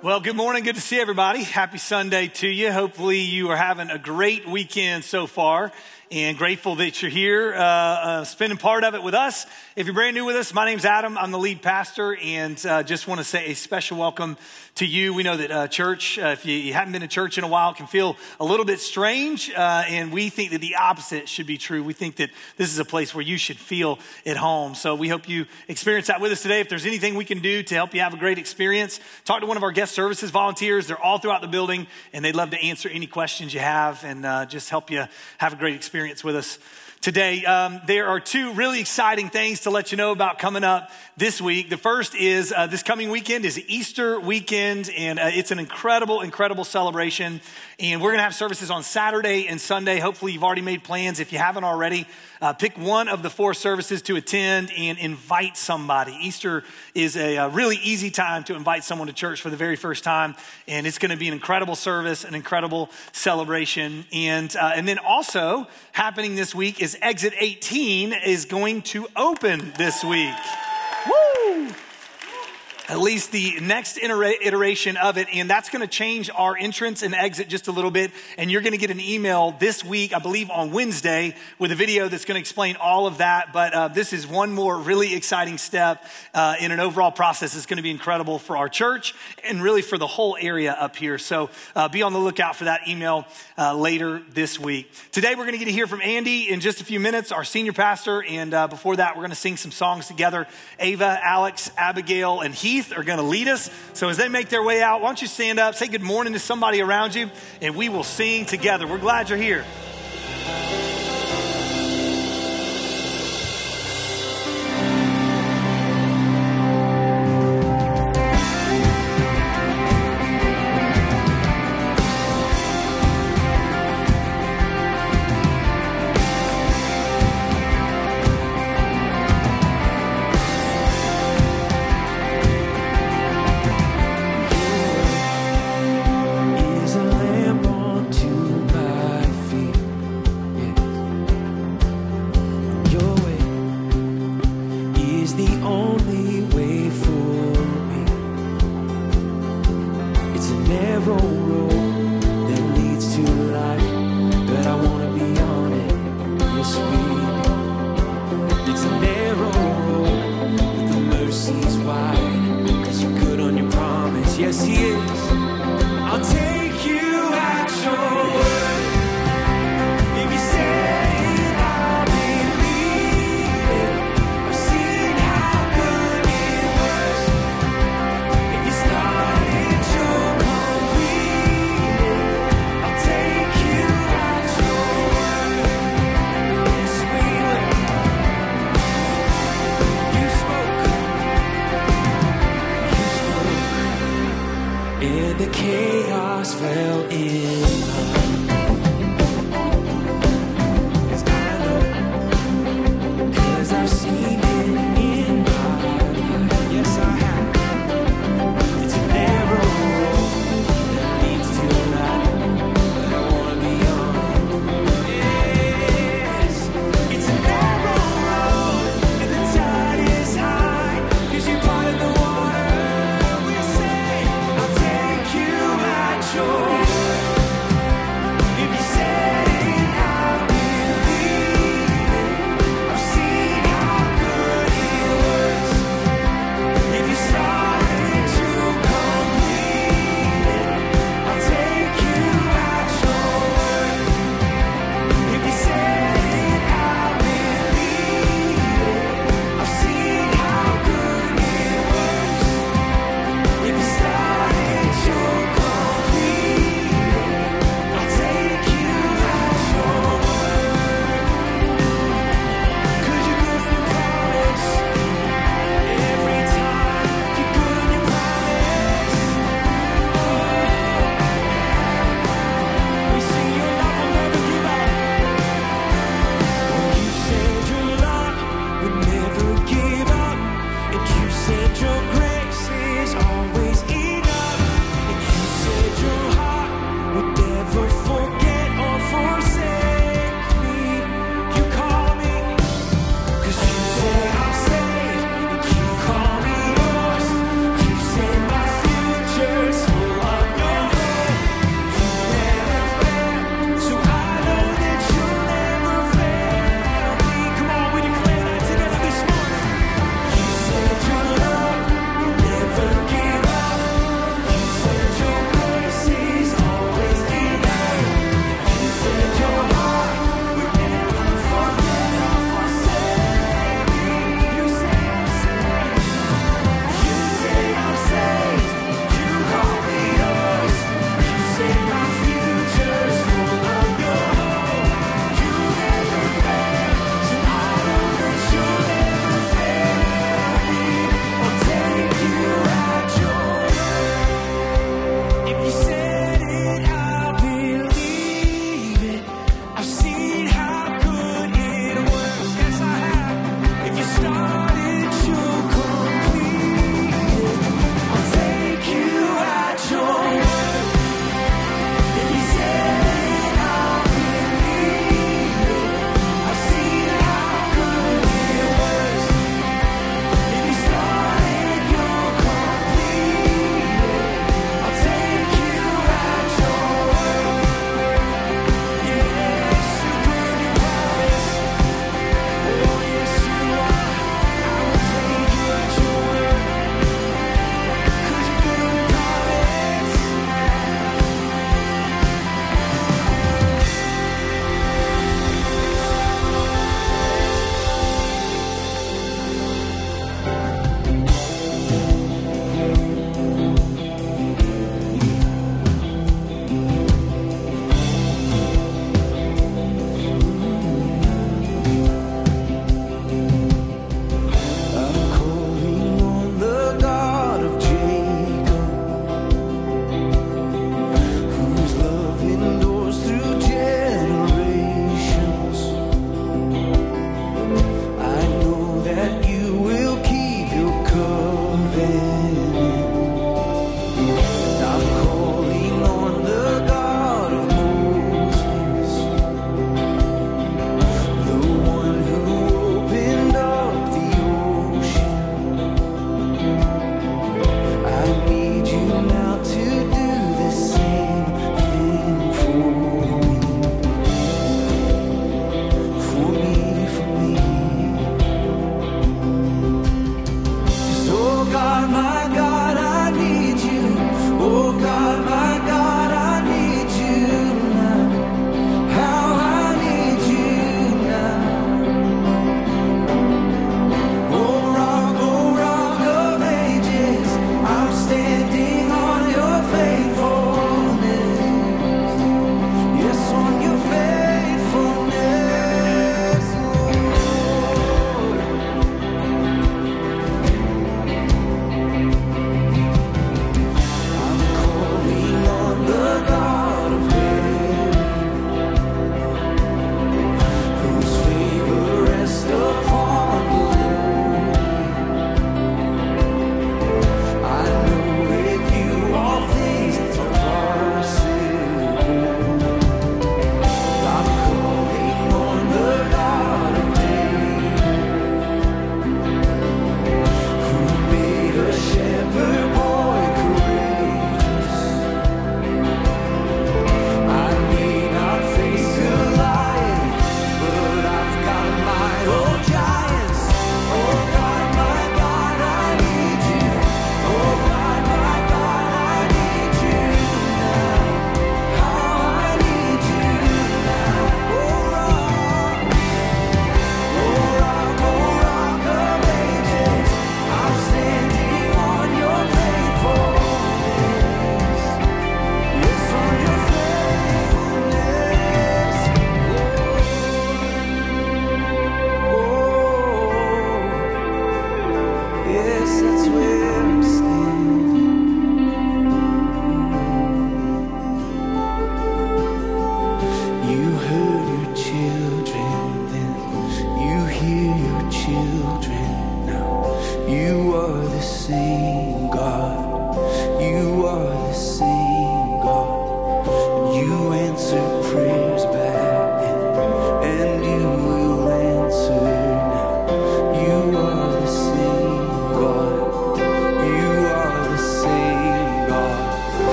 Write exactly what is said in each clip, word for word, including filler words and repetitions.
Well, good morning. Good to see everybody. Happy Sunday to you. Hopefully you are having a great weekend so far and grateful that you're here, uh, uh, spending part of it with us. If you're brand new with us, my name's Adam. I'm the lead pastor and uh, just want to say a special welcome to you. We know that uh, church, uh, if you, you haven't been to church in a while, can feel a little bit strange. Uh, and we think that the opposite should be true. We think that this is a place where you should feel at home. So we hope you experience that with us today. If there's anything we can do to help you have a great experience, talk to one of our guest services volunteers. They're all throughout the building and they'd love to answer any questions you have and uh, just help you have a great experience with us today. Um, there are two really exciting things to let you know about coming up this week. The first is uh, this coming weekend is Easter weekend, and uh, it's an incredible, incredible celebration. And we're going to have services on Saturday and Sunday. Hopefully you've already made plans. If you haven't already, uh, pick one of the four services to attend and invite somebody. Easter is a, a really easy time to invite someone to church for the very first time, and it's going to be an incredible service, an incredible celebration. And uh, and then also happening this week is Exit eighteen is going to open this week. Woo! At least the next iteration of it, and that's going to change our entrance and exit just a little bit, and you're going to get an email this week, I believe on Wednesday, with a video that's going to explain all of that, but uh, this is one more really exciting step uh, in an overall process. It's going to be incredible for our church and really for the whole area up here, so uh, be on the lookout for that email uh, later this week. Today we're going to get to hear from Andy in just a few minutes, our senior pastor, and uh, before that we're going to sing some songs together. Ava, Alex, Abigail, and Heath are going to lead us. So as they make their way out, why don't you stand up, say good morning to somebody around you, and we will sing together. We're glad you're here.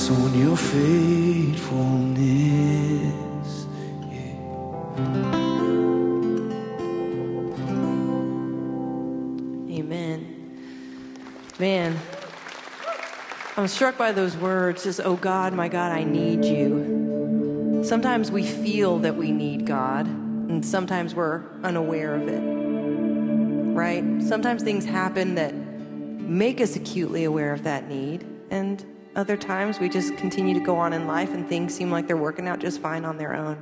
on your faithfulness. Yeah. Amen. Man, I'm struck by those words, just, oh God, my God, I need you. Sometimes we feel that we need God, and sometimes we're unaware of it, right? Sometimes things happen that make us acutely aware of that need, and other times we just continue to go on in life and things seem like they're working out just fine on their own.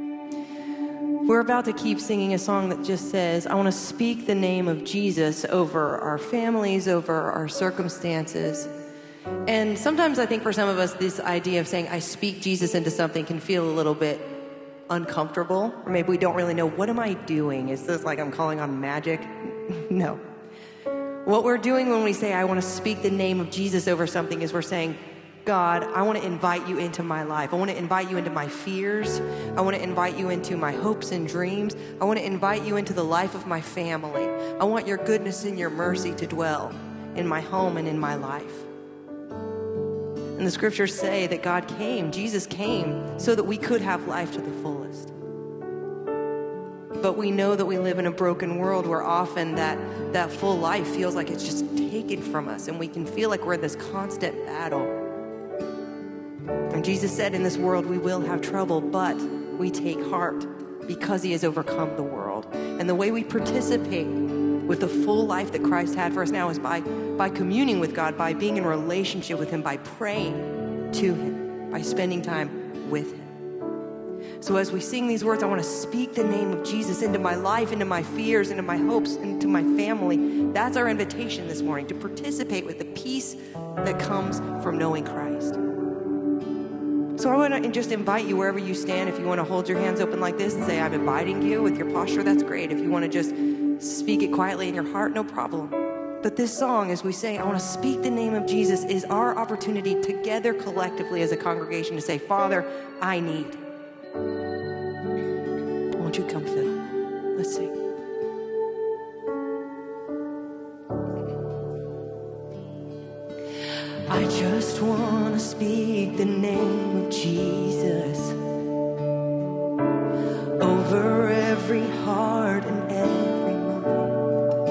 We're about to keep singing a song that just says, I want to speak the name of Jesus over our families, over our circumstances. And sometimes I think for some of us, this idea of saying, I speak Jesus into something can feel a little bit uncomfortable, or maybe we don't really know, what am I doing? Is this like I'm calling on magic? No. What we're doing when we say, I want to speak the name of Jesus over something, is we're saying, God, I want to invite you into my life. I want to invite you into my fears. I want to invite you into my hopes and dreams. I want to invite you into the life of my family. I want your goodness and your mercy to dwell in my home and in my life. And the scriptures say that God came, Jesus came, so that we could have life to the fullest. But we know that we live in a broken world where often that, that full life feels like it's just taken from us, and we can feel like we're in this constant battle. And Jesus said, in this world we will have trouble, but we take heart because he has overcome the world. And the way we participate with the full life that Christ had for us now is by, by communing with God, by being in relationship with him, by praying to him, by spending time with him. So as we sing these words, I want to speak the name of Jesus into my life, into my fears, into my hopes, into my family. That's our invitation this morning, to participate with the peace that comes from knowing Christ. So I want to just invite you wherever you stand. If you want to hold your hands open like this and say, I'm inviting you with your posture, that's great. If you want to just speak it quietly in your heart, no problem. But this song, as we say, I want to speak the name of Jesus, is our opportunity together collectively as a congregation to say, Father, I need. Won't you come fill? Let's sing. I just want to speak the name of Jesus over every heart and every mind.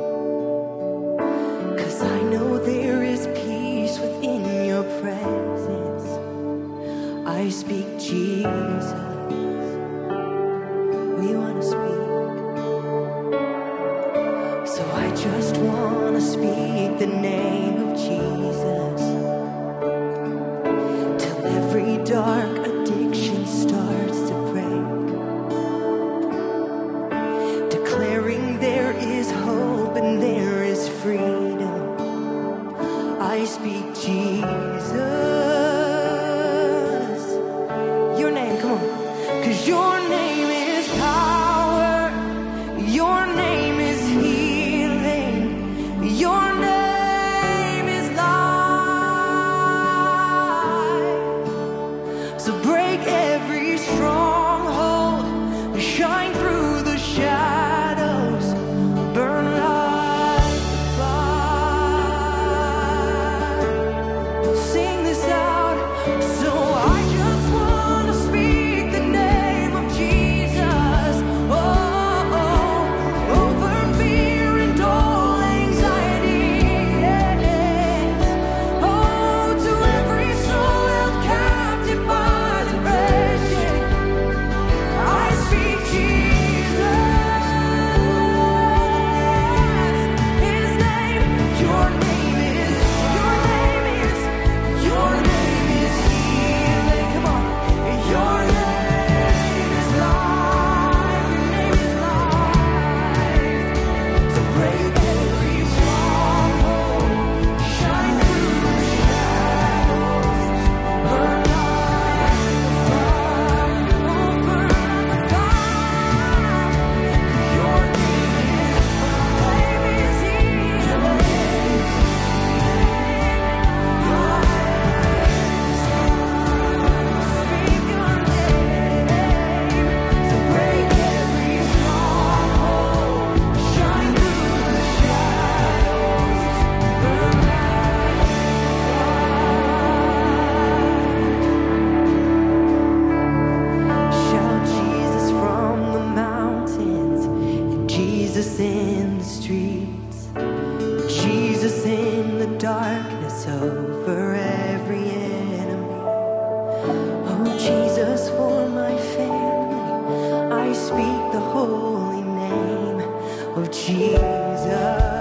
'Cause I know there is peace within your presence. I speak Jesus. We want to speak. So I just want to speak the name of Jesus till every dark addiction starts to break, declaring there is hope and there is freedom. I speak Jesus. Your name, come on. 'Cause your name is power. Your name is healing. Your name is life. So break every stronghold, shine through the shadows, burn like fire. Sing this out. So I just want to speak the name of Jesus. Oh, oh, over fear and all anxiety. Yes. Oh, to every soul held captive by depression, I speak Jesus. Jesus in the streets, Jesus in the darkness over every enemy. Oh, Jesus for my family, I speak the holy name of Jesus.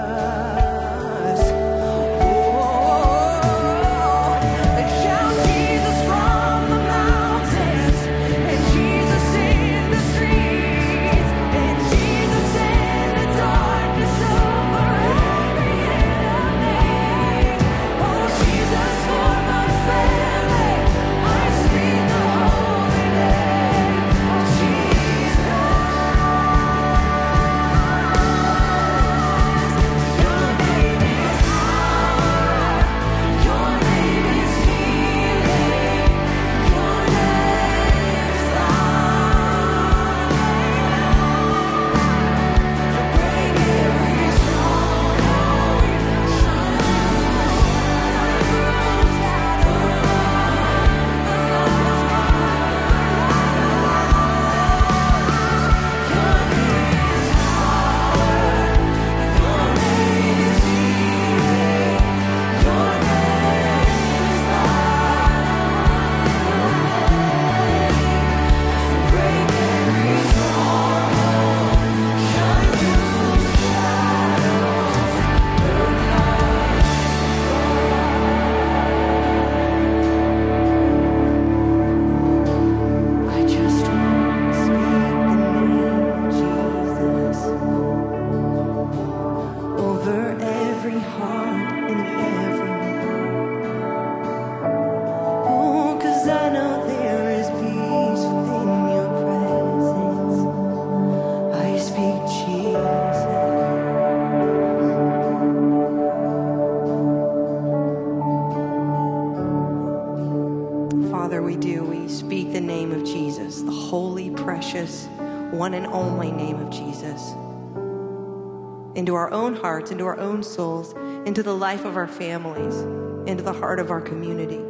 One and only name of Jesus, into our own hearts, into our own souls, into the life of our families, into the heart of our community.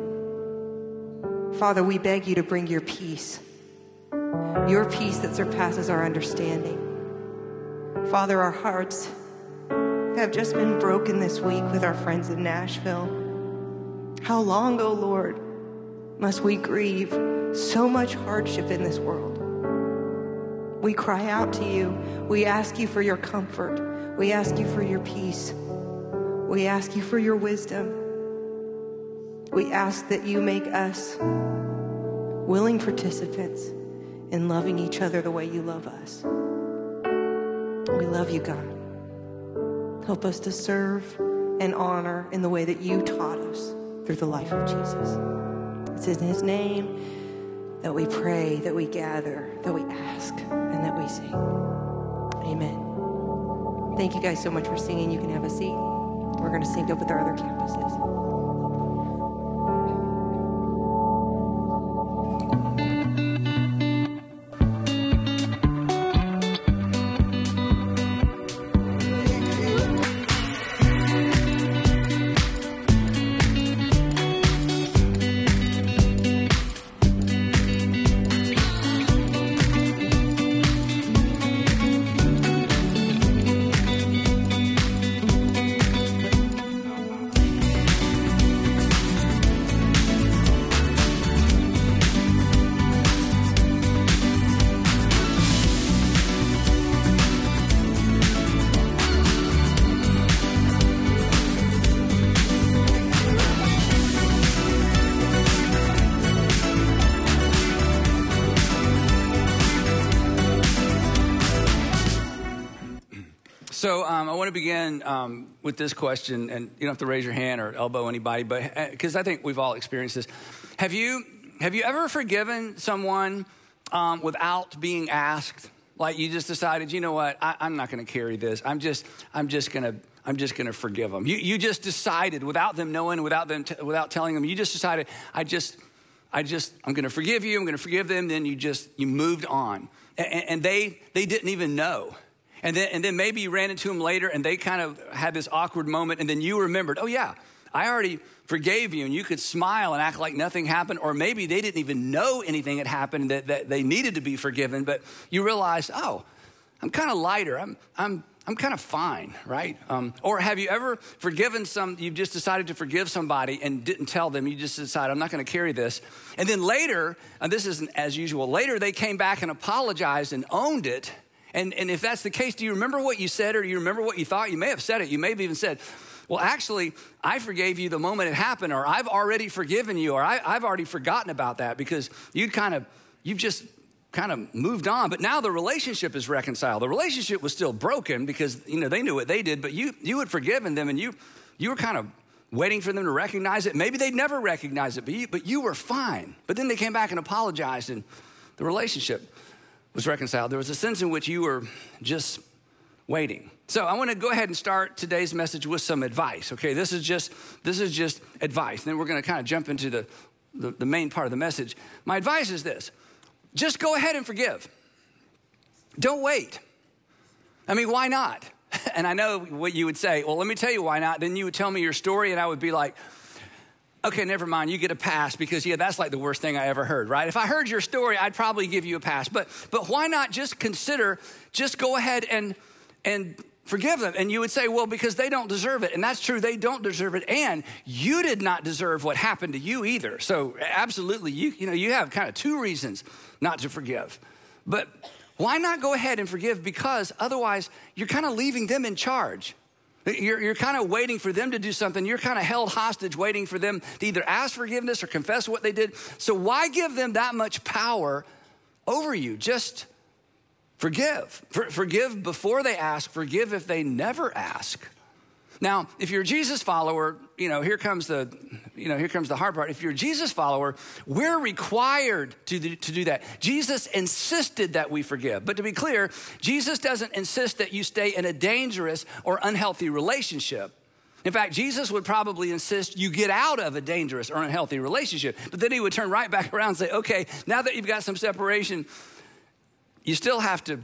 Father, we beg you to bring your peace, your peace that surpasses our understanding. Father, our hearts have just been broken this week with our friends in Nashville. How long, O Lord, must we grieve so much hardship in this world? We cry out to you. We ask you for your comfort. We ask you for your peace. We ask you for your wisdom. We ask that you make us willing participants in loving each other the way you love us. We love you, God. Help us to serve and honor in the way that you taught us through the life of Jesus. It's in his name that we pray, that we gather, that we ask, and that we sing. Amen. Thank you guys so much for singing. You can have a seat. We're going to sync up with our other campuses. So um, I want to begin um, with this question, and you don't have to raise your hand or elbow anybody, but because I think we've all experienced this. Have you have you ever forgiven someone um, without being asked? Like you just decided, you know what, I, I'm not going to carry this. I'm just I'm just going to I'm just going to forgive them. You you just decided without them knowing, without them t- without telling them. You just decided, I just I just I'm going to forgive you. I'm going to forgive them. Then you just you moved on, and, and they they didn't even know. And then, and then maybe you ran into them later and they kind of had this awkward moment, and then you remembered, oh yeah, I already forgave you, and you could smile and act like nothing happened. Or maybe they didn't even know anything had happened, that, that they needed to be forgiven, but you realized, oh, I'm kind of lighter. I'm, I'm, I'm kind of fine, right? Um, or have you ever forgiven some, you've just decided to forgive somebody and didn't tell them, you just decided, I'm not going to carry this. And then later, and this isn't as usual, later they came back and apologized and owned it. And, and if that's the case, do you remember what you said or do you remember what you thought? You may have said it. You may have even said, well, actually, I forgave you the moment it happened, or I've already forgiven you, or I, I've already forgotten about that, because you'd kind of, you've just kind of moved on, but now the relationship is reconciled. The relationship was still broken because, you know, they knew what they did, but you you had forgiven them, and you you were kind of waiting for them to recognize it. Maybe they'd never recognize it, but you, but you were fine. But then they came back and apologized, and the relationship was reconciled. There was a sense in which you were just waiting. So I want to go ahead and start today's message with some advice. Okay, this is just this is just advice. And then we're going to kind of jump into the, the the main part of the message. My advice is this. Just go ahead and forgive. Don't wait. I mean, why not? And I know what you would say. Well, let me tell you why not. Then you would tell me your story, and I would be like, okay, never mind. You get a pass because, yeah, that's like the worst thing I ever heard, right? If I heard your story, I'd probably give you a pass. But but why not just consider, just go ahead and and forgive them. And you would say, well, because they don't deserve it. And that's true. They don't deserve it. And you did not deserve what happened to you either. So absolutely, you, you know, you have kind of two reasons not to forgive. But why not go ahead and forgive? Because otherwise you're kind of leaving them in charge. You're, you're kind of waiting for them to do something. You're kind of held hostage, waiting for them to either ask forgiveness or confess what they did. So why give them that much power over you? Just forgive. For, forgive before they ask. Forgive if they never ask. Now, if you're a Jesus follower, you know, here comes the, you know, here comes the hard part. If you're a Jesus follower, we're required to do, to do that. Jesus insisted that we forgive. But to be clear, Jesus doesn't insist that you stay in a dangerous or unhealthy relationship. In fact, Jesus would probably insist you get out of a dangerous or unhealthy relationship. But then he would turn right back around and say, okay, now that you've got some separation, you still have to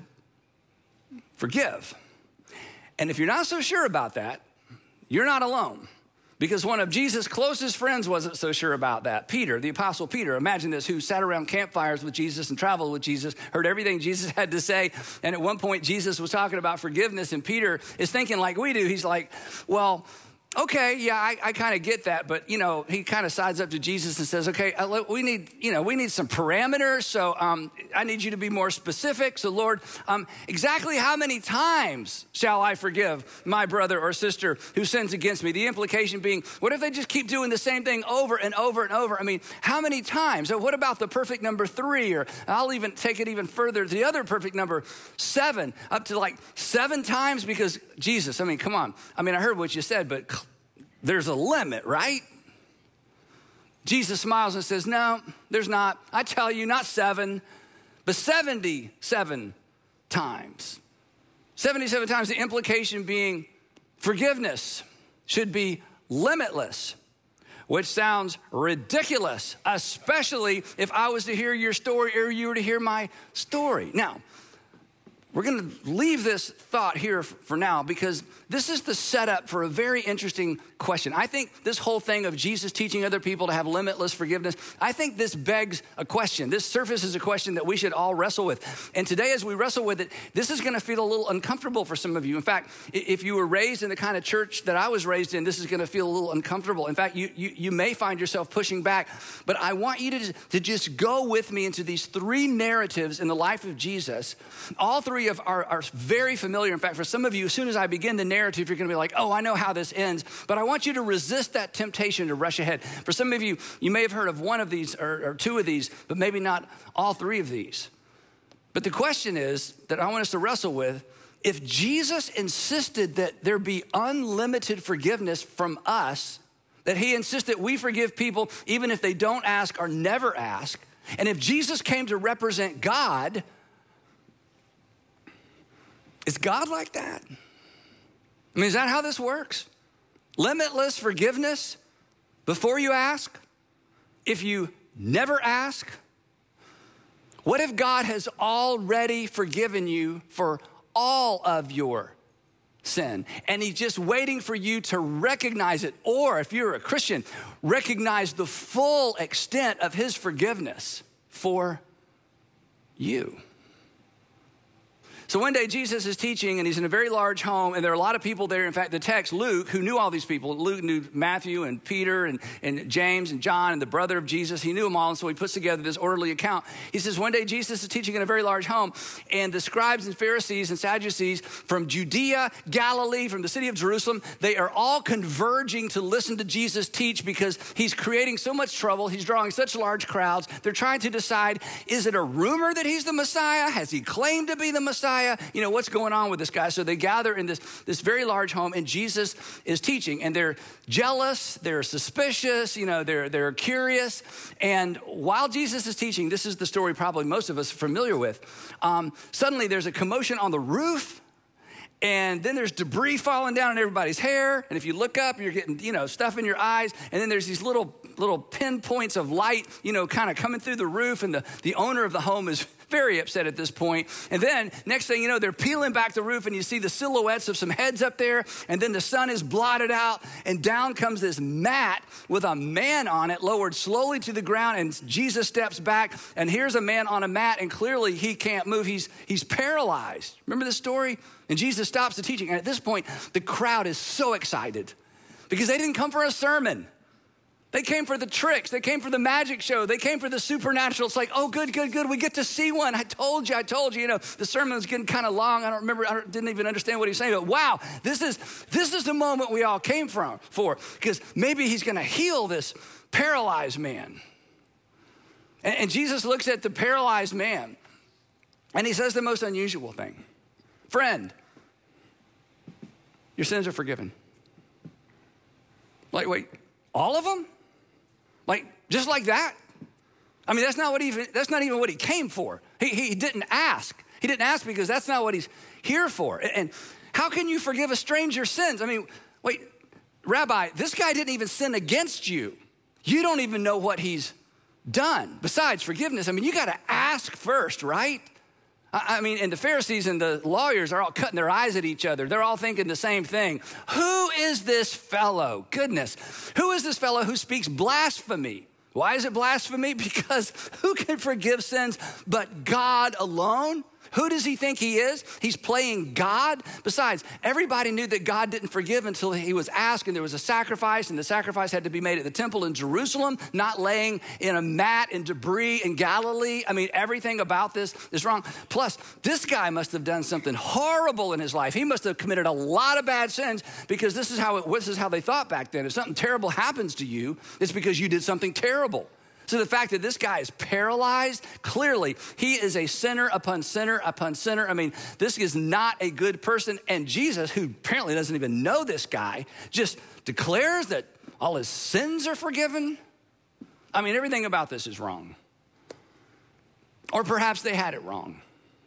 forgive. And if you're not so sure about that, you're not alone. Because one of Jesus' closest friends wasn't so sure about that. Peter, the apostle Peter, imagine this, who sat around campfires with Jesus and traveled with Jesus, heard everything Jesus had to say. And at one point, Jesus was talking about forgiveness, and Peter is thinking like we do. He's like, well, okay, yeah, I, I kind of get that. But, you know, he kind of sides up to Jesus and says, okay, uh, we need, you know, we need some parameters. So um, I need you to be more specific. So Lord, um, exactly how many times shall I forgive my brother or sister who sins against me? The implication being, what if they just keep doing the same thing over and over and over? I mean, how many times? So what about the perfect number three? Or I'll even take it even further to the other perfect number, seven, up to like seven times, because Jesus, I mean, come on. I mean, I heard what you said, but there's a limit, right? Jesus smiles and says, no, there's not. I tell you, not seven, but seventy-seven times. seventy-seven times, the implication being forgiveness should be limitless, which sounds ridiculous, especially if I was to hear your story or you were to hear my story. Now, we're going to leave this thought here for now, because this is the setup for a very interesting question. I think this whole thing of Jesus teaching other people to have limitless forgiveness, I think this begs a question. This surfaces a question that we should all wrestle with. And today, as we wrestle with it, this is going to feel a little uncomfortable for some of you. In fact, if you were raised in the kind of church that I was raised in, this is going to feel a little uncomfortable. In fact, you, you, you may find yourself pushing back. But I want you to, to just go with me into these three narratives in the life of Jesus. All three of are, are very familiar. In fact, for some of you, as soon as I begin the narrative, you're going to be like, oh, I know how this ends. But I want you to resist that temptation to rush ahead. For some of you, you may have heard of one of these or, or two of these, but maybe not all three of these. But the question is that I want us to wrestle with, if Jesus insisted that there be unlimited forgiveness from us, that he insisted we forgive people even if they don't ask or never ask, and if Jesus came to represent God, is God like that? I mean, is that how this works? Limitless forgiveness before you ask? If you never ask? What if God has already forgiven you for all of your sin, and he's just waiting for you to recognize it? Or if you're a Christian, recognize the full extent of his forgiveness for you. So one day Jesus is teaching and he's in a very large home and there are a lot of people there. In fact, the text, Luke, who knew all these people, Luke knew Matthew and Peter and, and James and John and the brother of Jesus. He knew them all, and so he puts together this orderly account. He says one day Jesus is teaching in a very large home, and the scribes and Pharisees and Sadducees from Judea, Galilee, from the city of Jerusalem, they are all converging to listen to Jesus teach because he's creating so much trouble. He's drawing such large crowds. They're trying to decide, is it a rumor that he's the Messiah? Has he claimed to be the Messiah? You know, what's going on with this guy? So they gather in this, this very large home, and Jesus is teaching, and they're jealous, they're suspicious, you know, they're, they're curious. And while Jesus is teaching, this is the story probably most of us are familiar with, um, suddenly there's a commotion on the roof, and then there's debris falling down in everybody's hair. And if you look up, you're getting, you know, stuff in your eyes. And then there's these little, little pinpoints of light, you know, kind of coming through the roof. And the, the owner of the home is very upset at this point. And then next thing you know, they're peeling back the roof and you see the silhouettes of some heads up there. And then the sun is blotted out and down comes this mat with a man on it lowered slowly to the ground. And Jesus steps back and here's a man on a mat and clearly he can't move. He's, he's paralyzed. Remember this story? And Jesus stops the teaching. And at this point, the crowd is so excited because they didn't come for a sermon. They came for the tricks. They came for the magic show. They came for the supernatural. It's like, oh, good, good, good. We get to see one. I told you, I told you. You know, the sermon was getting kind of long. I don't remember. I didn't even understand what he was saying. But wow, this is this is the moment we all came from for because maybe he's going to heal this paralyzed man. And, and Jesus looks at the paralyzed man and he says the most unusual thing. Friend, your sins are forgiven. Like, wait, all of them? Like, just like that? I mean, that's not what even, that's not even what he came for. He, he didn't ask. He didn't ask because that's not what he's here for. And how can you forgive a stranger's sins? I mean, wait, Rabbi, this guy didn't even sin against you. You don't even know what he's done. Besides forgiveness, I mean, you got to ask first, right? I mean, and the Pharisees and the lawyers are all cutting their eyes at each other. They're all thinking the same thing. Who is this fellow? Goodness. Who is this fellow who speaks blasphemy? Why is it blasphemy? Because who can forgive sins but God alone? Who does he think he is? He's playing God. Besides, everybody knew that God didn't forgive until he was asked, and there was a sacrifice, and the sacrifice had to be made at the temple in Jerusalem, not laying in a mat in debris in Galilee. I mean, everything about this is wrong. Plus, this guy must have done something horrible in his life. He must have committed a lot of bad sins because this is how it, this is how they thought back then. If something terrible happens to you, it's because you did something terrible. So the fact that this guy is paralyzed, clearly he is a sinner upon sinner upon sinner. I mean, this is not a good person. And Jesus, who apparently doesn't even know this guy, just declares that all his sins are forgiven. I mean, everything about this is wrong. Or perhaps they had it wrong.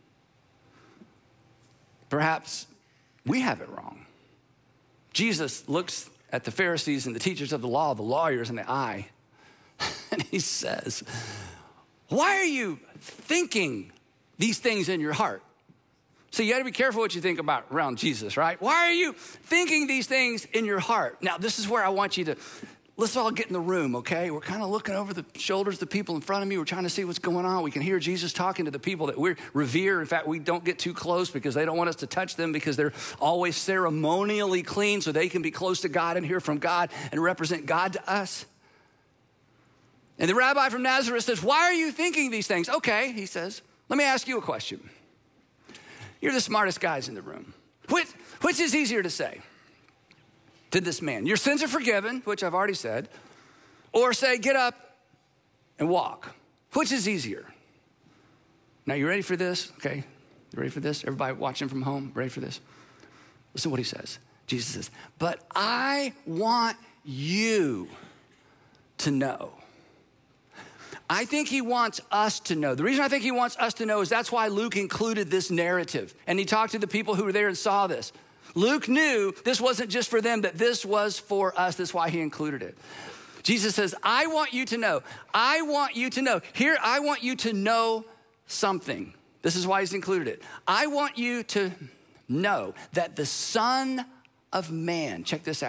Perhaps we have it wrong. Jesus looks at the Pharisees and the teachers of the law, the lawyers in the eye, and he says, why are you thinking these things in your heart? So you got to be careful what you think about around Jesus, right? Why are you thinking these things in your heart? Now, this is where I want you to, let's all get in the room, okay? We're kind of looking over the shoulders of the people in front of me. We're trying to see what's going on. We can hear Jesus talking to the people that we revere. In fact, we don't get too close because they don't want us to touch them because they're always ceremonially clean so they can be close to God and hear from God and represent God to us. And the rabbi from Nazareth says, why are you thinking these things? Okay, he says, let me ask you a question. You're the smartest guys in the room. Which, which is easier to say to this man? Your sins are forgiven, which I've already said, or say, get up and walk. Which is easier? Now, you ready for this? Okay, you ready for this? Everybody watching from home, ready for this? Listen to what he says. Jesus says, but I want you to know. I think he wants us to know. The reason I think he wants us to know is that's why Luke included this narrative. And he talked to the people who were there and saw this. Luke knew this wasn't just for them, that this was for us. That's why he included it. Jesus says, I want you to know. I want you to know. Here, I want you to know something. This is why he's included it. I want you to know that the Son of Man, check this out,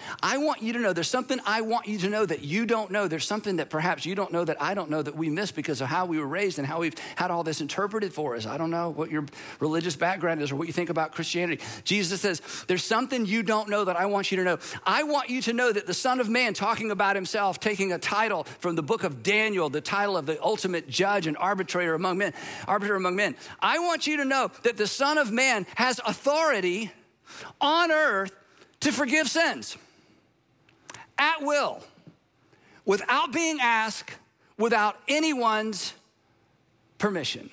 I want you to know, there's something I want you to know that you don't know. There's something that perhaps you don't know that I don't know that we miss because of how we were raised and how we've had all this interpreted for us. I don't know what your religious background is or what you think about Christianity. Jesus says, there's something you don't know that I want you to know. I want you to know that the Son of Man, talking about himself, taking a title from the book of Daniel, the title of the ultimate judge and arbitrator among men, arbiter among men. I want you to know that the Son of Man has authority on earth to forgive sins at will, without being asked, without anyone's permission.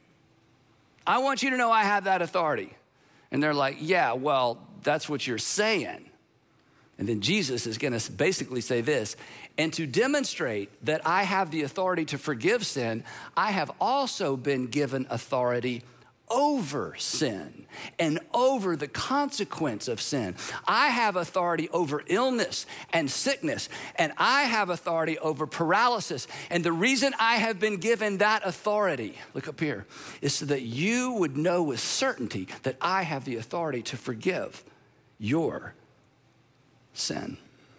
I want you to know I have that authority. And they're like, yeah, well, that's what you're saying. And then Jesus is going to basically say this, and to demonstrate that I have the authority to forgive sin, I have also been given authority over sin and over the consequence of sin. I have authority over illness and sickness, and I have authority over paralysis. And the reason I have been given that authority, look up here, is so that you would know with certainty that I have the authority to forgive your sin.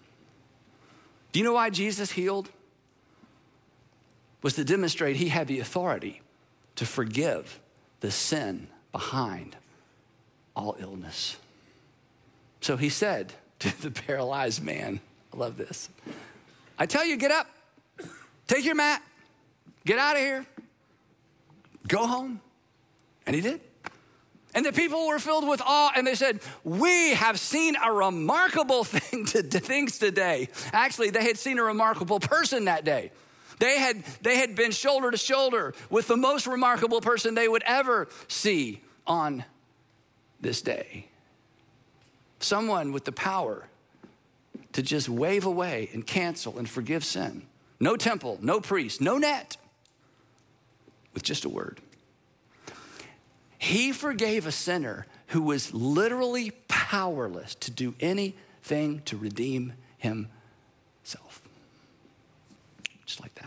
Do you know why Jesus healed? Was to demonstrate he had the authority to forgive the sin behind all illness. So he said to the paralyzed man, I love this, I tell you, get up, take your mat, get out of here, go home. And he did. And the people were filled with awe, and they said, we have seen a remarkable thing to, to things today. Actually, they had seen a remarkable person that day. They had, they had been shoulder to shoulder with the most remarkable person they would ever see on this day. Someone with the power to just wave away and cancel and forgive sin. No temple, no priest, no net, with just a word. He forgave a sinner who was literally powerless to do anything to redeem himself. Just like that.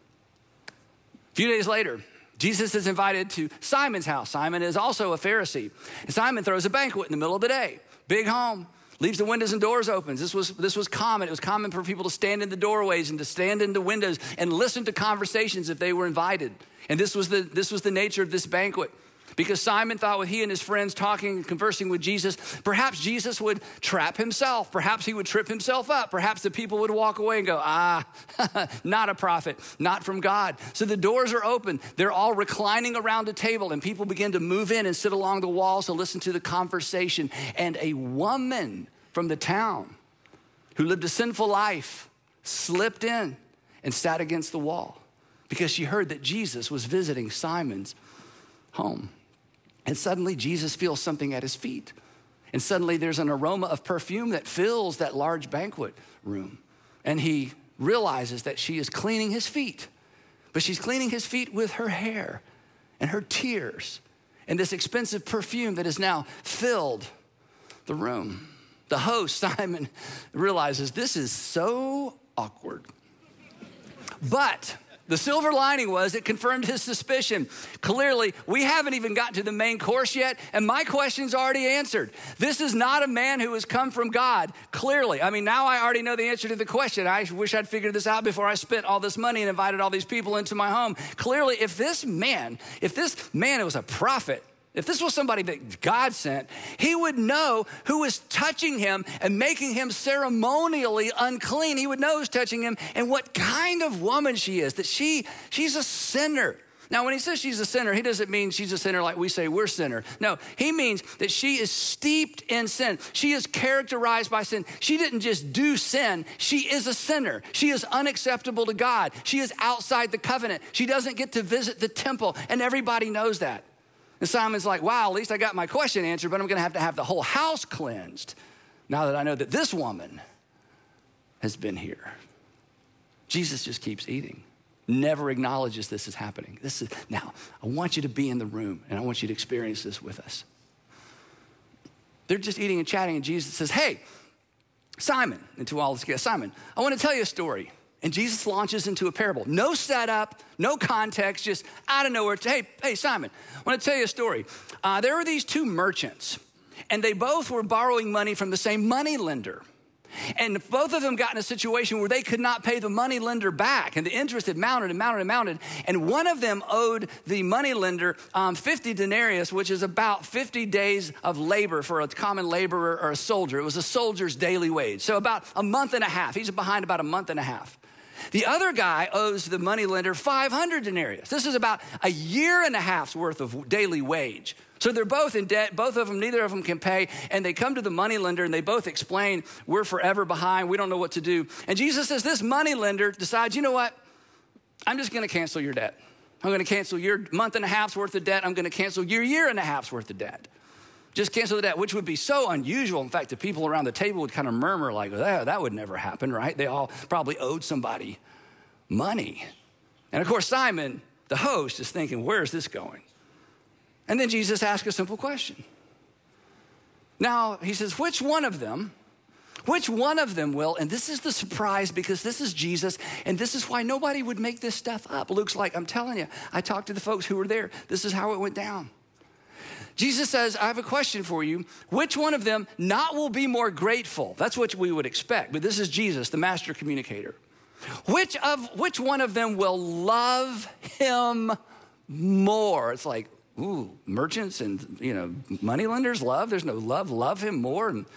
A few days later, Jesus is invited to Simon's house. Simon is also a Pharisee. And Simon throws a banquet in the middle of the day. Big home, leaves the windows and doors open. This was, this was common. It was common for people to stand in the doorways and to stand in the windows and listen to conversations if they were invited. And this was the, this was the nature of this banquet. Because Simon thought with he and his friends talking and conversing with Jesus, perhaps Jesus would trap himself. Perhaps he would trip himself up. Perhaps the people would walk away and go, ah, not a prophet, not from God. So the doors are open. They're all reclining around a table, and people begin to move in and sit along the walls to listen to the conversation. And a woman from the town who lived a sinful life slipped in and sat against the wall because she heard that Jesus was visiting Simon's home. And suddenly Jesus feels something at his feet. And suddenly there's an aroma of perfume that fills that large banquet room. And he realizes that she is cleaning his feet. But she's cleaning his feet with her hair and her tears and this expensive perfume that has now filled the room. The host, Simon, realizes this is so awkward. But the silver lining was it confirmed his suspicion. Clearly, we haven't even gotten to the main course yet, and my question's already answered. This is not a man who has come from God, clearly. I mean, now I already know the answer to the question. I wish I'd figured this out before I spent all this money and invited all these people into my home. Clearly, if this man, if this man was a prophet, if this was somebody that God sent, he would know who was touching him and making him ceremonially unclean. He would know who's touching him and what kind of woman she is, that she she's a sinner. Now, when he says she's a sinner, he doesn't mean she's a sinner like we say we're sinner. No, he means that she is steeped in sin. She is characterized by sin. She didn't just do sin. She is a sinner. She is unacceptable to God. She is outside the covenant. She doesn't get to visit the temple, and everybody knows that. And Simon's like, wow, at least I got my question answered, but I'm going to have to have the whole house cleansed now that I know that this woman has been here. Jesus just keeps eating, never acknowledges this is happening. This is now, I want you to be in the room, and I want you to experience this with us. They're just eating and chatting, and Jesus says, hey, Simon, and to all his guests, Simon, I want to tell you a story. And Jesus launches into a parable. No setup, no context, just out of nowhere. Hey, hey, Simon, I want to tell you a story. Uh, there were these two merchants, and they both were borrowing money from the same money lender. And both of them got in a situation where they could not pay the money lender back, and the interest had mounted and mounted and mounted. And one of them owed the money lender um, fifty denarius, which is about fifty days of labor for a common laborer or a soldier. It was a soldier's daily wage. So about a month and a half. He's behind about a month and a half. The other guy owes the money lender five hundred denarius. This is about a year and a half's worth of daily wage. So they're both in debt. Both of them, neither of them can pay. And they come to the money lender and they both explain, we're forever behind. We don't know what to do. And Jesus says, this money lender decides, you know what? I'm just going to cancel your debt. I'm going to cancel your month and a half's worth of debt. I'm going to cancel your year and a half's worth of debt. Just cancel the debt, which would be so unusual. In fact, the people around the table would kind of murmur like, that, that would never happen, right? They all probably owed somebody money. And of course, Simon, the host, is thinking, where is this going? And then Jesus asked a simple question. Now, he says, which one of them, which one of them will, and this is the surprise because this is Jesus, and this is why nobody would make this stuff up. Luke's like, I'm telling you, I talked to the folks who were there. This is how it went down. Jesus says, I have a question for you. Which one of them not will be more grateful? That's what we would expect, but this is Jesus, the master communicator. Which of which one of them will love him more? It's like, ooh, merchants and, you know, money lenders love. There's no love. Love him more. And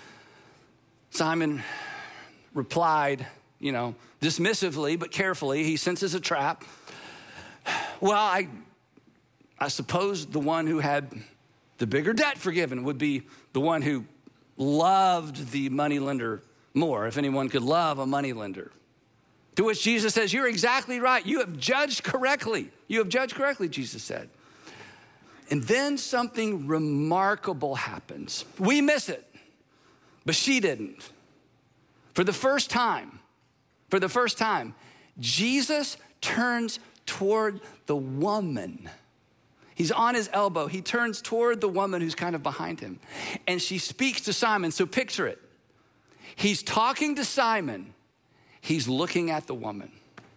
Simon replied, you know, dismissively but carefully. He senses a trap. Well, I, I suppose the one who had the bigger debt forgiven would be the one who loved the money lender more, if anyone could love a money lender. To which Jesus says, you're exactly right. You have judged correctly. You have judged correctly, Jesus said. And then something remarkable happens. We miss it, but she didn't. For the first time, for the first time, Jesus turns toward the woman. He's on his elbow. He turns toward the woman who's kind of behind him. And she speaks to Simon. So picture it. He's talking to Simon. He's looking at the woman.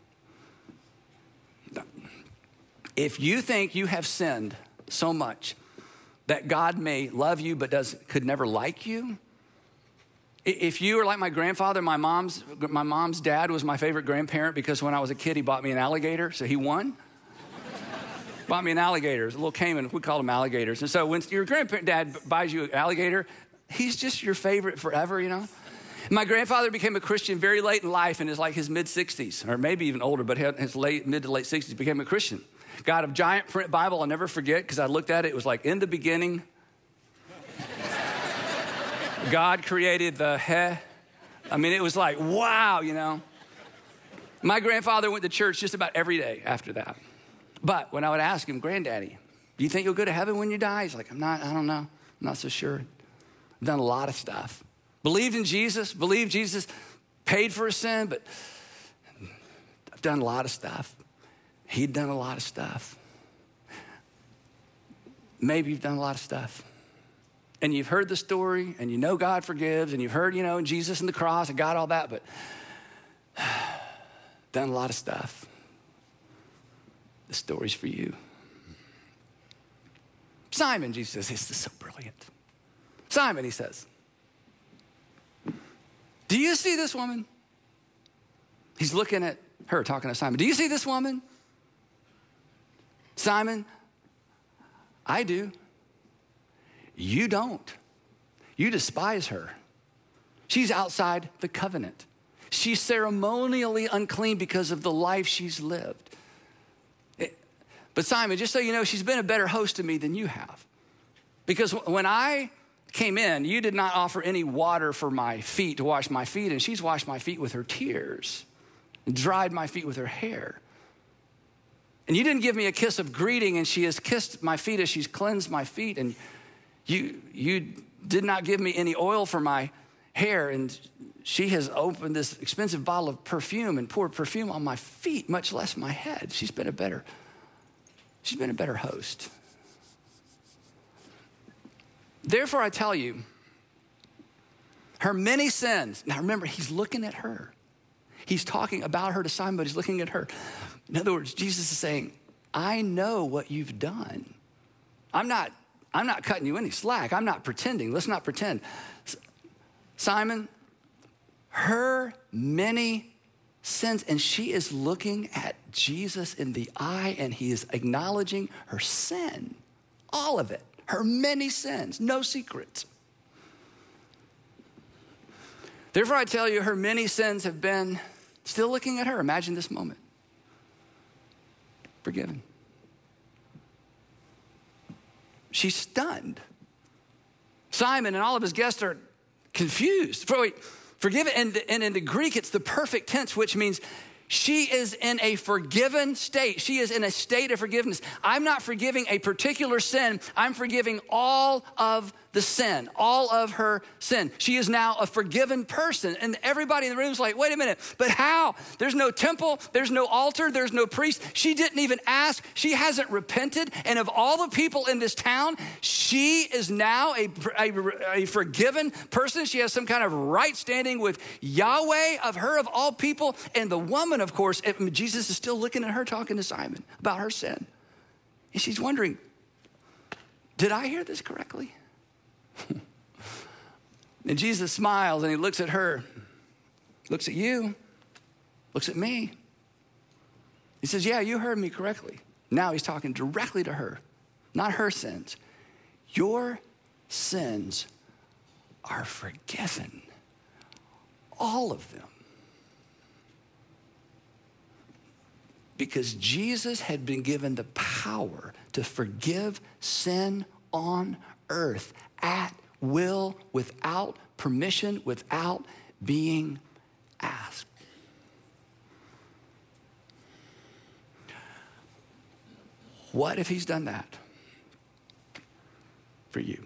If you think you have sinned so much that God may love you but does could never like you, if you are like my grandfather, my mom's my mom's dad was my favorite grandparent because when I was a kid, he bought me an alligator, so he won. Bought me an alligator, a little caiman, we called them alligators. And so when your grandparent dad buys you an alligator, he's just your favorite forever, you know? My grandfather became a Christian very late in life in his like his mid sixties, or maybe even older, but his late mid to late sixties became a Christian. Got a giant print Bible I'll never forget because I looked at it. It was like, in the beginning, God created the he. I mean, it was like, wow, you know. My grandfather went to church just about every day after that. But when I would ask him, Granddaddy, do you think you'll go to heaven when you die? He's like, I'm not, I don't know. I'm not so sure. I've done a lot of stuff. Believed in Jesus, believed Jesus paid for his sin, but I've done a lot of stuff. He'd done a lot of stuff. Maybe you've done a lot of stuff. And you've heard the story, and you know God forgives, and you've heard, you know, Jesus and the cross, and God, all that, but done a lot of stuff. The story's for you. Simon, Jesus says, this is so brilliant. Simon, he says, do you see this woman? He's looking at her, talking to Simon. Do you see this woman? Simon, I do. You don't. You despise her. She's outside the covenant. She's ceremonially unclean because of the life she's lived. It, but Simon, just so you know, she's been a better host to me than you have. Because when I came in, you did not offer any water for my feet to wash my feet, and she's washed my feet with her tears and dried my feet with her hair. And you didn't give me a kiss of greeting, and she has kissed my feet as she's cleansed my feet. And you, you did not give me any oil for my hair, and she has opened this expensive bottle of perfume and poured perfume on my feet, much less my head. She's been a better, she's been a better host. Therefore, I tell you, her many sins. Now remember, he's looking at her. He's talking about her to Simon, but he's looking at her. In other words, Jesus is saying, I know what you've done. I'm not, I'm not cutting you any slack. I'm not pretending. Let's not pretend. Simon, her many sins. And she is looking at Jesus in the eye, and he is acknowledging her sin, all of it, her many sins, no secrets. Therefore, I tell you, her many sins have been still looking at her. Imagine this moment. Forgiven. She's stunned. Simon and all of his guests are confused. For, wait, forgiven, and, and in the Greek, it's the perfect tense, which means she is in a forgiven state. She is in a state of forgiveness. I'm not forgiving a particular sin. I'm forgiving all of the sin, all of her sin. She is now a forgiven person. And everybody in the room is like, wait a minute, but how? There's no temple, there's no altar, there's no priest. She didn't even ask. She hasn't repented. And of all the people in this town, she is now a, a, a forgiven person. She has some kind of right standing with Yahweh, of her of all people. And the woman, of course, Jesus is still looking at her, talking to Simon about her sin. And she's wondering, did I hear this correctly? And Jesus smiles and he looks at her, looks at you, looks at me. He says, yeah, you heard me correctly. Now he's talking directly to her, not her sins. Your sins are forgiven, all of them. Because Jesus had been given the power to forgive sin on earth at will, without permission, without being asked. What if he's done that for you?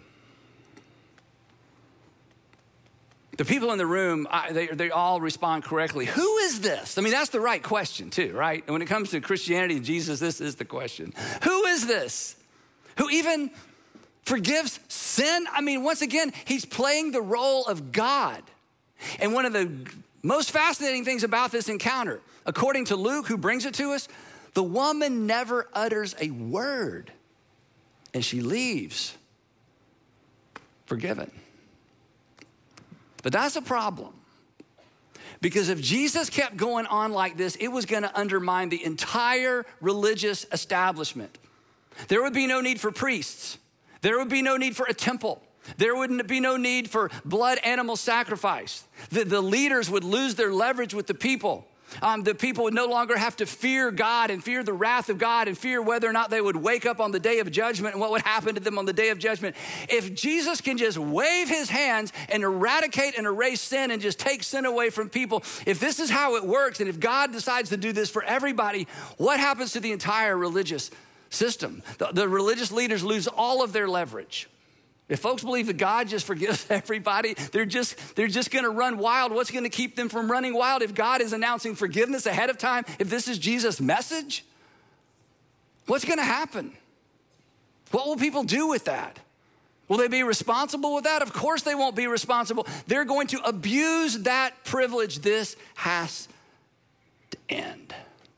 The people in the room, I, they, they all respond correctly. Who is this? I mean, that's the right question too, right? And when it comes to Christianity and Jesus, this is the question. Who is this? Who even forgives sin? I mean, once again, he's playing the role of God. And one of the most fascinating things about this encounter, according to Luke, who brings it to us, the woman never utters a word, and she leaves forgiven. But that's a problem, because if Jesus kept going on like this, it was going to undermine the entire religious establishment. There would be no need for priests. There would be no need for a temple. There would be no need for blood animal sacrifice. The, the leaders would lose their leverage with the people. Um, the people would no longer have to fear God and fear the wrath of God and fear whether or not they would wake up on the day of judgment and what would happen to them on the day of judgment. If Jesus can just wave his hands and eradicate and erase sin and just take sin away from people, if this is how it works, and if God decides to do this for everybody, what happens to the entire religious system? The, the religious leaders lose all of their leverage. If folks believe that God just forgives everybody, they're just, they're just gonna run wild. What's gonna keep them from running wild? If God is announcing forgiveness ahead of time, if this is Jesus' message, what's gonna happen? What will people do with that? Will they be responsible with that? Of course they won't be responsible. They're going to abuse that privilege. This has to end.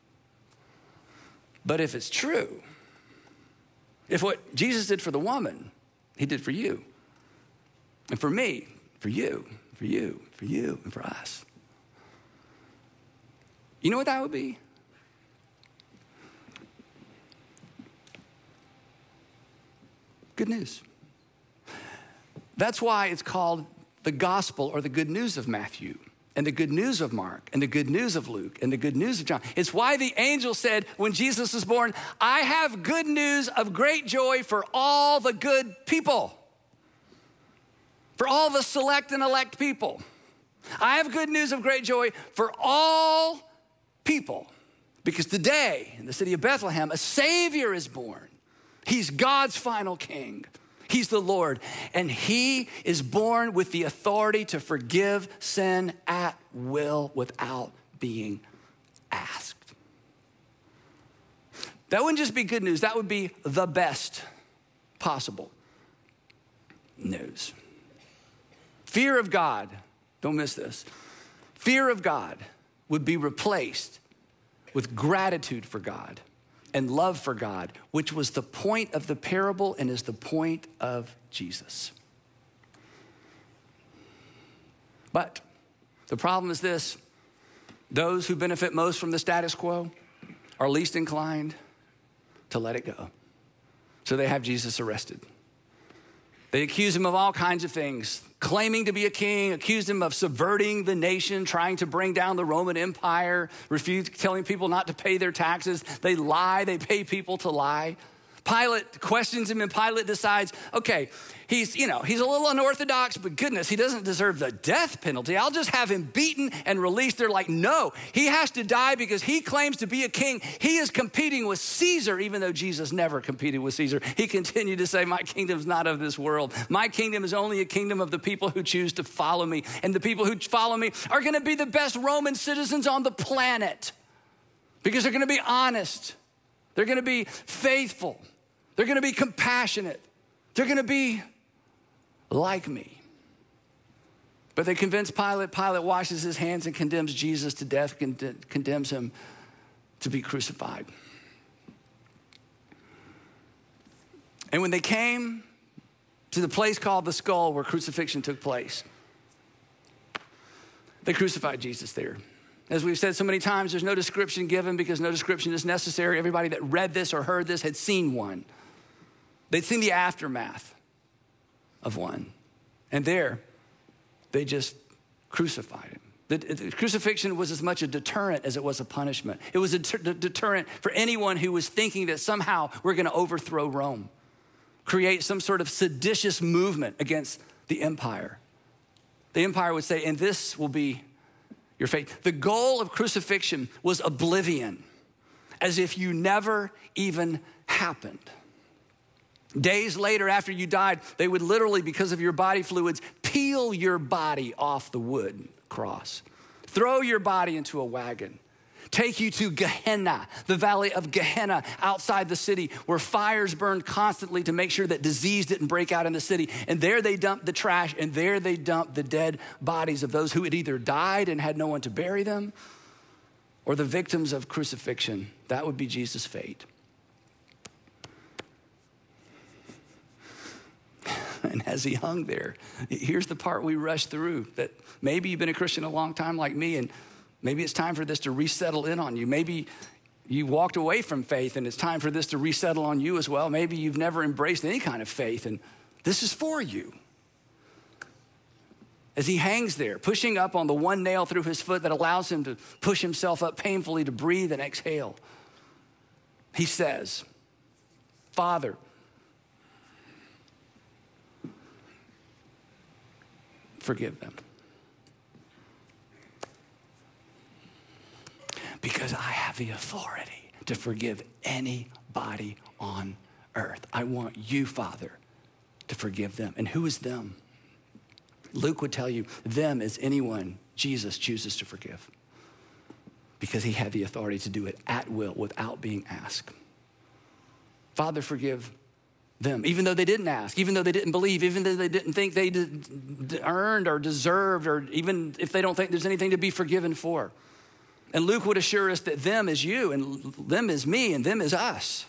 But if it's true, if what Jesus did for the woman, he did for you, and for me, for you, for you, for you, and for us. You know what that would be? Good news. That's why it's called the gospel or the good news of Matthew, and the good news of Mark, and the good news of Luke, and the good news of John. It's why the angel said when Jesus was born, I have good news of great joy for all the good people, for all the select and elect people. I have good news of great joy for all people, because today in the city of Bethlehem, a Savior is born. He's God's final king. He's the Lord, and he is born with the authority to forgive sin at will without being asked. That wouldn't just be good news. That would be the best possible news. Fear of God, don't miss this. Fear of God would be replaced with gratitude for God and love for God, which was the point of the parable and is the point of Jesus. But The problem is this: those who benefit most from the status quo are least inclined to let it go. So they have Jesus arrested. They accuse him of all kinds of things, claiming to be a king, accused him of subverting the nation, trying to bring down the Roman Empire, refuse, telling people not to pay their taxes. They lie, they pay people to lie. Pilate questions him, and Pilate decides, okay, he's, you know, he's a little unorthodox, but goodness, he doesn't deserve the death penalty. I'll just have him beaten and released. They're like, no, he has to die because he claims to be a king. He is competing with Caesar, even though Jesus never competed with Caesar. He continued to say, my kingdom's not of this world. My kingdom is only a kingdom of the people who choose to follow me. And the people who follow me are going to be the best Roman citizens on the planet because they're going to be honest. They're going to be faithful. They're going to be compassionate. They're going to be like me. But they convince Pilate. Pilate washes his hands and condemns Jesus to death, con- condemns him to be crucified. And when they came to the place called the Skull where crucifixion took place, they crucified Jesus there. As we've said so many times, there's no description given because no description is necessary. Everybody that read this or heard this had seen one. They'd seen the aftermath of one. And there, they just crucified him. The, the crucifixion was as much a deterrent as it was a punishment. It was a deter- deterrent for anyone who was thinking that somehow we're going to overthrow Rome, create some sort of seditious movement against the empire. The empire would say, and this will be your fate. The goal of crucifixion was oblivion, as if you never even happened. Days later, after you died, they would literally, because of your body fluids, peel your body off the wood cross, throw your body into a wagon, take you to Gehenna, the valley of Gehenna outside the city, where fires burned constantly to make sure that disease didn't break out in the city. And there they dumped the trash, and there they dumped the dead bodies of those who had either died and had no one to bury them, or the victims of crucifixion. That would be Jesus' fate. And as he hung there, here's the part we rush through, that maybe you've been a Christian a long time like me, and maybe it's time for this to resettle in on you. Maybe you walked away from faith and it's time for this to resettle on you as well. Maybe you've never embraced any kind of faith, and this is for you. As he hangs there, pushing up on the one nail through his foot that allows him to push himself up painfully to breathe and exhale, he says, Father, forgive them, because I have the authority to forgive anybody on earth. I want you, Father, to forgive them. And who is them? Luke would tell you, them is anyone Jesus chooses to forgive, because he had the authority to do it at will without being asked. Father, forgive them, even though they didn't ask, even though they didn't believe, even though they didn't think they did, earned or deserved, or even if they don't think there's anything to be forgiven for. And Luke would assure us that them is you, and them is me, and them is us.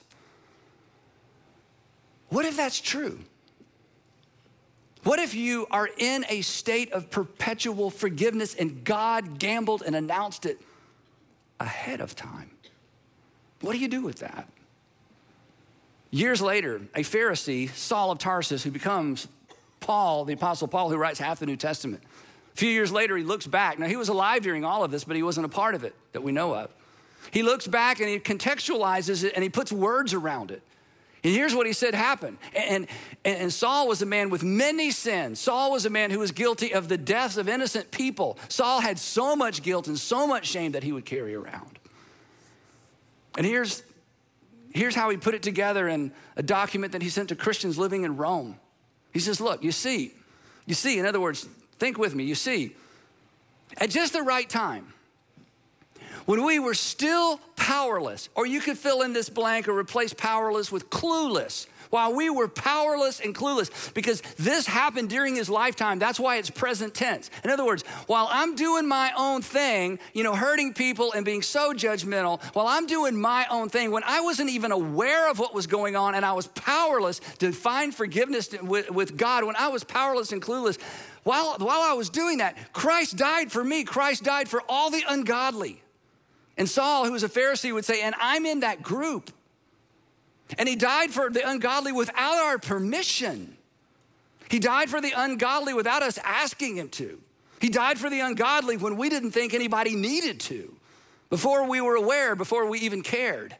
What if that's true? What if you are in a state of perpetual forgiveness and God gambled and announced it ahead of time? What do you do with that? Years later, a Pharisee, Saul of Tarsus, who becomes Paul, the Apostle Paul, who writes half the New Testament. A few years later, he looks back. Now, he was alive during all of this, but he wasn't a part of it that we know of. He looks back and he contextualizes it and he puts words around it. And here's what he said happened. And, and, and Saul was a man with many sins. Saul was a man who was guilty of the deaths of innocent people. Saul had so much guilt and so much shame that he would carry around. And here's Here's how he put it together in a document that he sent to Christians living in Rome. He says, look, you see, you see, in other words, think with me, you see, at just the right time, when we were still powerless, or you could fill in this blank or replace powerless with clueless, while we were powerless and clueless, because this happened during his lifetime. That's why it's present tense. In other words, while I'm doing my own thing, you know, hurting people and being so judgmental, while I'm doing my own thing, when I wasn't even aware of what was going on and I was powerless to find forgiveness with, with God, when I was powerless and clueless, while, while I was doing that, Christ died for me. Christ died for all the ungodly. And Saul, who was a Pharisee, would say, and I'm in that group. And he died for the ungodly without our permission. He died for the ungodly without us asking him to. He died for the ungodly when we didn't think anybody needed to, before we were aware, before we even cared.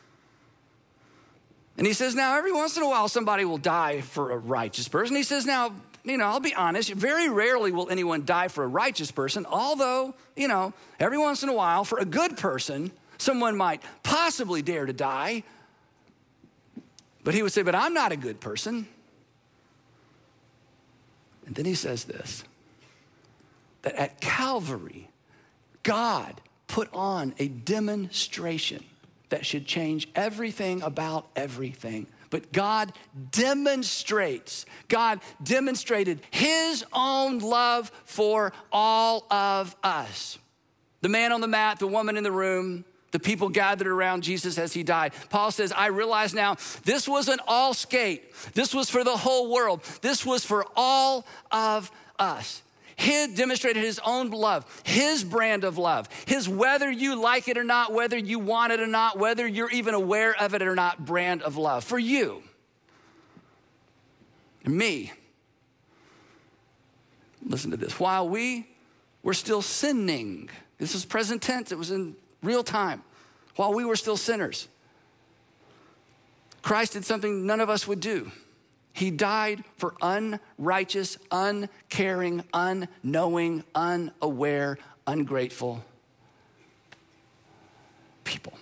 And he says, now, every once in a while, somebody will die for a righteous person. He says, now, you know, I'll be honest, very rarely will anyone die for a righteous person, although, you know, every once in a while, for a good person, someone might possibly dare to die. But he would say, but I'm not a good person. And then he says this, that at Calvary, God put on a demonstration that should change everything about everything. But God demonstrates, God demonstrated his own love for all of us. The man on the mat, the woman in the room, the people gathered around Jesus as he died. Paul says, I realize now this wasn't all skate. This was for the whole world. This was for all of us. He demonstrated his own love, his brand of love, his whether you like it or not, whether you want it or not, whether you're even aware of it or not, brand of love for you and me. Listen to this. While we were still sinning, this was present tense, it was in real time. While we were still sinners, Christ did something none of us would do. He died for unrighteous, uncaring, unknowing, unaware, ungrateful people.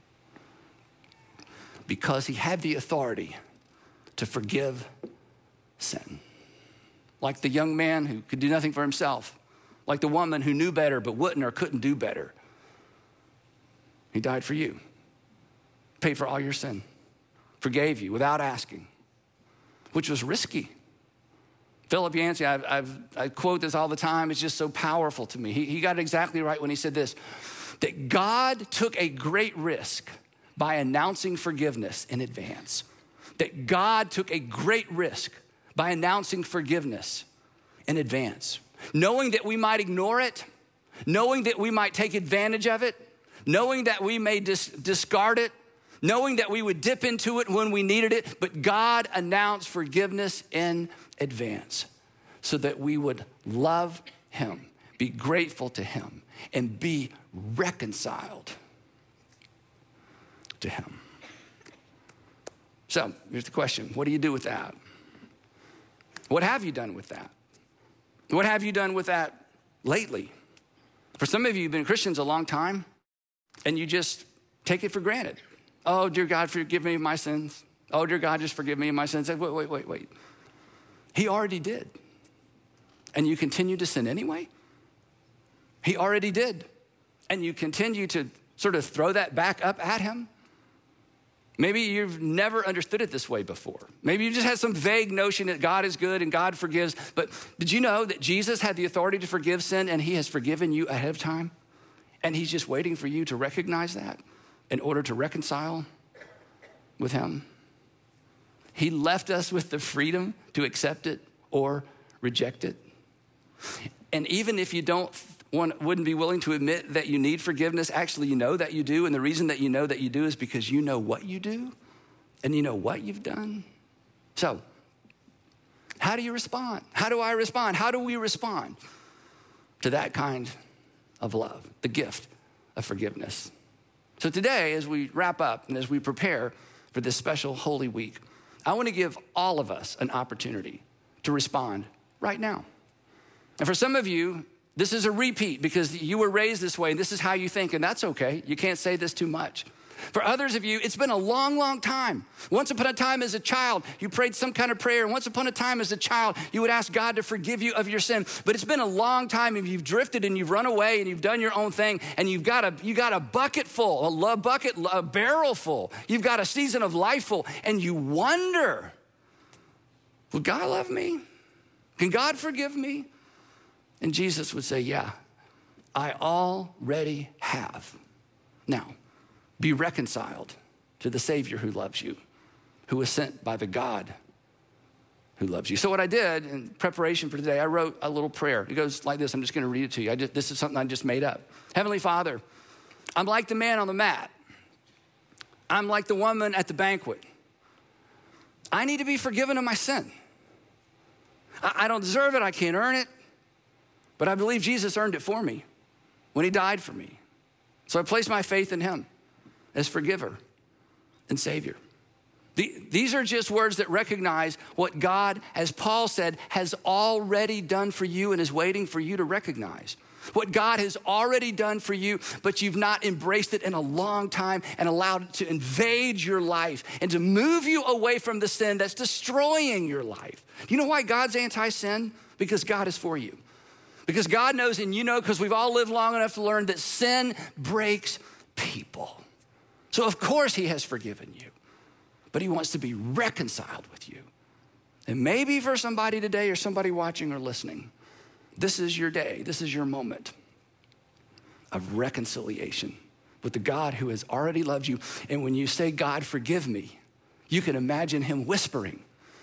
Because he had the authority to forgive sin. Like the young man who could do nothing for himself. Like the woman who knew better but wouldn't or couldn't do better. He died for you. Paid for all your sin. Forgave you without asking. Which was risky. Philip Yancey, I've, I've, I quote this all the time. It's just so powerful to me. He, he got it exactly right when he said this, that God took a great risk by announcing forgiveness in advance. That God took a great risk by announcing forgiveness in advance. Knowing that we might ignore it, knowing that we might take advantage of it, knowing that we may dis- discard it, knowing that we would dip into it when we needed it, but God announced forgiveness in advance so that we would love him, be grateful to him, and be reconciled to him. So here's the question. What do you do with that? What have you done with that? What have you done with that lately? For some of you, you've been Christians a long time, and you just take it for granted. Oh, dear God, forgive me of my sins. Oh, dear God, just forgive me of my sins. Wait, wait, wait, wait. He already did. And you continue to sin anyway? He already did. And you continue to sort of throw that back up at him? Maybe you've never understood it this way before. Maybe you just had some vague notion that God is good and God forgives. But did you know that Jesus had the authority to forgive sin and he has forgiven you ahead of time? And he's just waiting for you to recognize that in order to reconcile with him. He left us with the freedom to accept it or reject it. And even if you don't want, wouldn't be willing to admit that you need forgiveness, actually you know that you do. And the reason that you know that you do is because you know what you do and you know what you've done. So how do you respond? How do I respond? How do we respond to that kind of love, the gift of forgiveness? So today, as we wrap up and as we prepare for this special Holy Week, I want to give all of us an opportunity to respond right now. And for some of you, this is a repeat because you were raised this way and this is how you think, and that's okay. You can't say this too much. For others of you, it's been a long, long time. Once upon a time as a child, you prayed some kind of prayer. And once upon a time as a child, you would ask God to forgive you of your sin. But it's been a long time and you've drifted and you've run away and you've done your own thing. And you've got a, you got a bucket full, a bucket, a barrel full. You've got a season of life full. And you wonder, will God love me? Can God forgive me? And Jesus would say, yeah, I already have. Now, be reconciled to the Savior who loves you, who was sent by the God who loves you. So what I did in preparation for today, I wrote a little prayer. It goes like this. I'm just going to read it to you. I just, this is something I just made up. Heavenly Father, I'm like the man on the mat. I'm like the woman at the banquet. I need to be forgiven of my sin. I, I don't deserve it. I can't earn it. But I believe Jesus earned it for me when he died for me. So I place my faith in him as forgiver and Savior. The, these are just words that recognize what God, as Paul said, has already done for you and is waiting for you to recognize. What God has already done for you, but you've not embraced it in a long time and allowed it to invade your life and to move you away from the sin that's destroying your life. You know why God's anti-sin? Because God is for you. Because God knows, and you know, because we've all lived long enough to learn that sin breaks people. So of course he has forgiven you, but he wants to be reconciled with you. And maybe for somebody today or somebody watching or listening, this is your day, this is your moment of reconciliation with the God who has already loved you. And when you say, God, forgive me, you can imagine him whispering,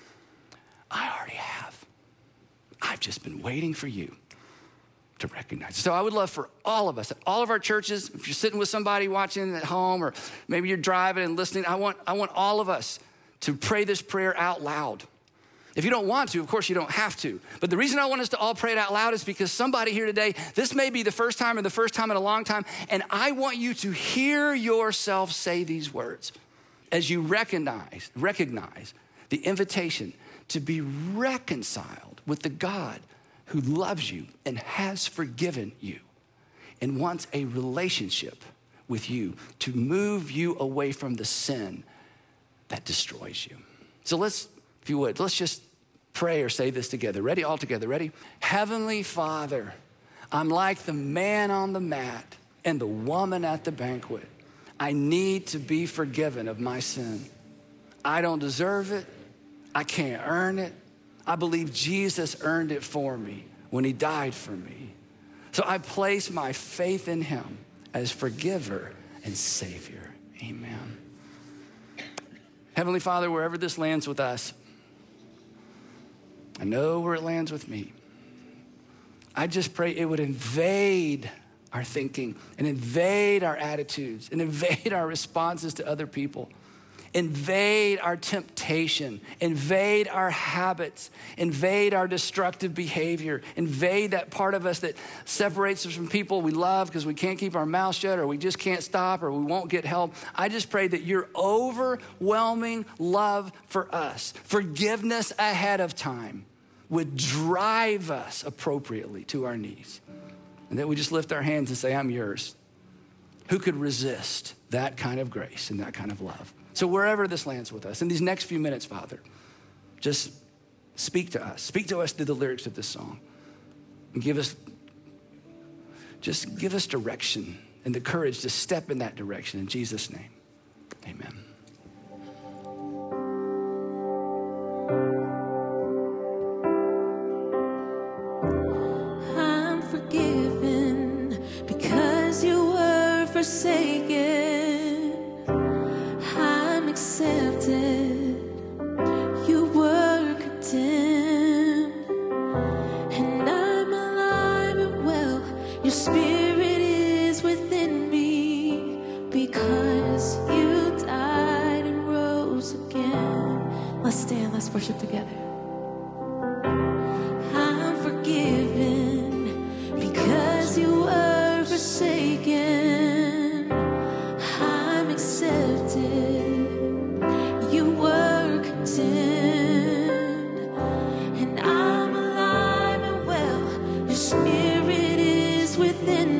I already have. I've just been waiting for you to recognize. So I would love for all of us, at all of our churches, if you're sitting with somebody watching at home, or maybe you're driving and listening, I want, I want all of us to pray this prayer out loud. If you don't want to, of course you don't have to. But the reason I want us to all pray it out loud is because somebody here today, this may be the first time or the first time in a long time, and I want you to hear yourself say these words as you recognize, recognize the invitation to be reconciled with the God who loves you and has forgiven you and wants a relationship with you to move you away from the sin that destroys you. So let's, if you would, let's just pray or say this together. Ready? All together. Ready? Heavenly Father, I'm like the man on the mat and the woman at the banquet. I need to be forgiven of my sin. I don't deserve it. I can't earn it. I believe Jesus earned it for me when he died for me. So I place my faith in him as forgiver and Savior. Amen. Heavenly Father, wherever this lands with us, I know where it lands with me. I just pray it would invade our thinking and invade our attitudes and invade our responses to other people. Invade our temptation, invade our habits, invade our destructive behavior, invade that part of us that separates us from people we love because we can't keep our mouth shut or we just can't stop or we won't get help. I just pray that your overwhelming love for us, forgiveness ahead of time, would drive us appropriately to our knees. And that we just lift our hands and say, I'm yours. Who could resist that kind of grace and that kind of love? So wherever this lands with us, in these next few minutes, Father, just speak to us. Speak to us through the lyrics of this song. And give us, just give us direction and the courage to step in that direction. In Jesus' name, amen. I'm forgiven because you were forsaken. Accepted, you were condemned, and I'm alive and well. Your spirit is within me because you died and rose again. Let's stand, let's worship together. I'm forgiven because you were forsaken. I'm accepted. And I'm alive and well. Your spirit is within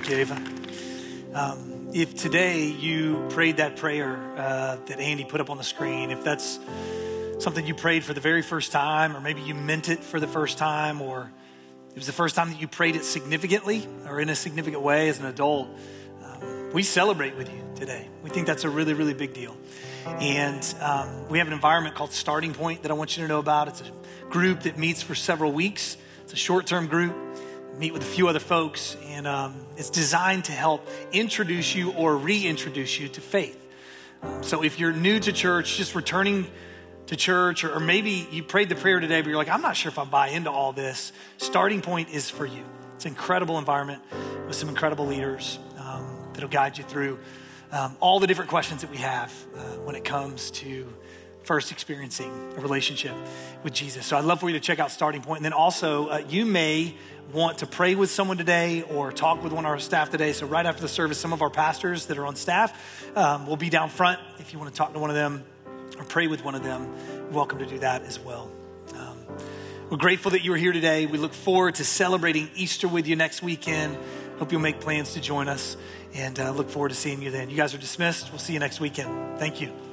you, Ava. Um, if today you prayed that prayer uh, that Andy put up on the screen, if that's something you prayed for the very first time, or maybe you meant it for the first time, or it was the first time that you prayed it significantly or in a significant way as an adult, um, we celebrate with you today. We think that's a really, really big deal. And um, we have an environment called Starting Point that I want you to know about. It's a group that meets for several weeks. It's a short-term group. Meet with a few other folks, and um, it's designed to help introduce you or reintroduce you to faith. Um, so if you're new to church, just returning to church, or, or maybe you prayed the prayer today, but you're like, I'm not sure if I buy into all this, Starting Point is for you. It's an incredible environment with some incredible leaders um, that'll guide you through um, all the different questions that we have uh, when it comes to first experiencing a relationship with Jesus. So I'd love for you to check out Starting Point. And then also, uh, you may want to pray with someone today or talk with one of our staff today. So right after the service, some of our pastors that are on staff um, will be down front. If you want to talk to one of them or pray with one of them, you're welcome to do that as well. Um, we're grateful that you were here today. We look forward to celebrating Easter with you next weekend. Hope you'll make plans to join us, and uh, look forward to seeing you then. You guys are dismissed. We'll see you next weekend. Thank you.